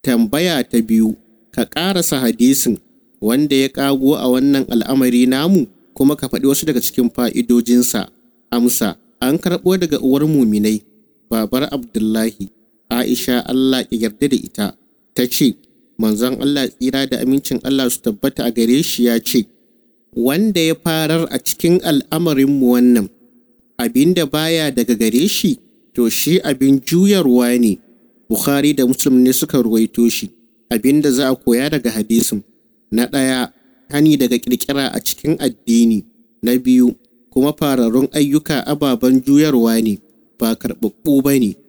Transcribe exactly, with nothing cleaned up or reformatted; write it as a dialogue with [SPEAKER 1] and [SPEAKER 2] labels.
[SPEAKER 1] Tambaya ta biyu, ka ƙarasa hadisin wanda ya ƙago a wannan al'amari namu kuma ka faɗi wasu daga cikin fa'idojinsa. Amsa, an karɓo daga uwar muminai, babar Abdullahi, Aisha Allah ya yarda da ita, ta ce, manzon Allah tsira da amincin Allah su tabbata a gare shi ya ce, wanda ya farar a cikin al'amarinmu wannan, abinda baya daga gare shi, to shi abin juyarwa ne. Bukhari da Muslim ne suka ruwaito shi. Abinda za a koya daga hadisin: na ɗaya, hani daga ƙirƙira a cikin addini. Na biyu, kuma fararrun ayyuka ababen juyarwa ne, ba karɓaɓɓu ba ne.